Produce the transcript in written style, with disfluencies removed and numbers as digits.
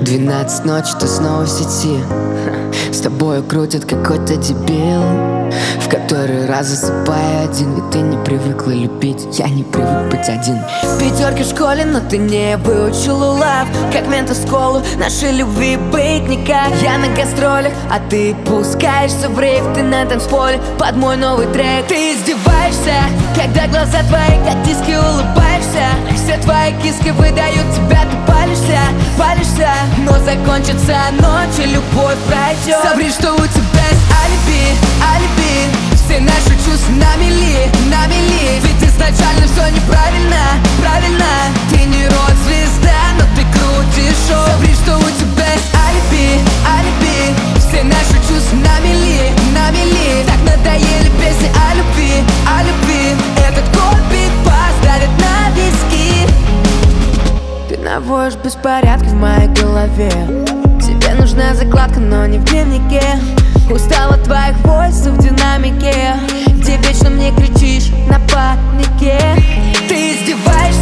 12 ночи, ты снова в сети. С тобою крутит какой-то дебил, в который раз засыпаю один. Ведь ты не привыкла любить, я не привык быть один. Пятерки в школе, но ты не выучил улав. Как менты в школу, нашей любви быть никак. Я на гастролях, а ты пускаешься в рейв. Ты на танцполе под мой новый трек. Ты издеваешься, когда глаза твои как диски, улыбаешься. Все твои киски выдают тебя, ты палишься, палишься. Но закончится ночь и любовь пройдет. Соври, что у тебя есть алиби, алиби. Все наши чувства на мели, на мели. Ведь изначально все неправильно, правильно. Ты не рок-звезда, но ты крутишь шоу. Соври, что у тебя есть алиби, алиби. Все наши чувства на мели, на мели. Так надоели песни о любви, о любви. Этот копик поставит на виски. Ты наводишь беспорядки в моей голове. Тебе нужна закладка, но не в дневнике. Устала от твоих войсов в динамике, где вечно мне кричишь на панике. Ты издеваешься,